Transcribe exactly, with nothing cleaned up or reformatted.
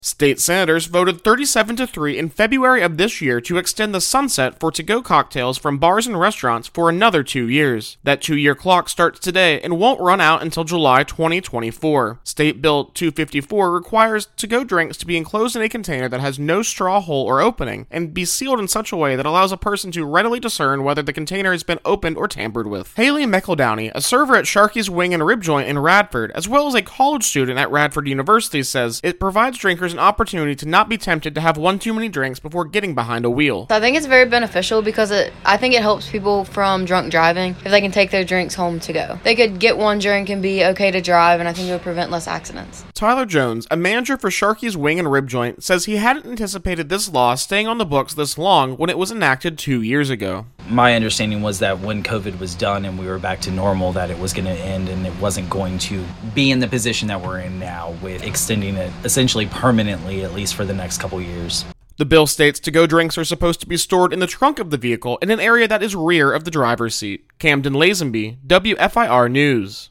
State senators voted thirty-seven to three in February of this year to extend the sunset for to-go cocktails from bars and restaurants for another two years. That two-year clock starts today and won't run out until July twenty twenty-four. State Bill two fifty-four requires to-go drinks to be enclosed in a container that has no straw hole or opening and be sealed in such a way that allows a person to readily discern whether the container has been opened or tampered with. Haley McEldowney, a server at Sharky's Wing and Rib Joint in Radford, as well as a college student at Radford University, says it provides drinkers an opportunity to not be tempted to have one too many drinks before getting behind a wheel. I think it's very beneficial because it, I think it helps people from drunk driving if they can take their drinks home to go. They could get one drink and be okay to drive, and I think it would prevent less accidents. Tyler Jones, a manager for Sharky's Wing and Rib Joint, says he hadn't anticipated this law staying on the books this long when it was enacted two years ago. My understanding was that when COVID was done and we were back to normal, that it was going to end and it wasn't going to be in the position that we're in now with extending it essentially permanently, at least for the next couple years. The bill states to-go drinks are supposed to be stored in the trunk of the vehicle in an area that is rear of the driver's seat. Camden Lazenby, W F I R News.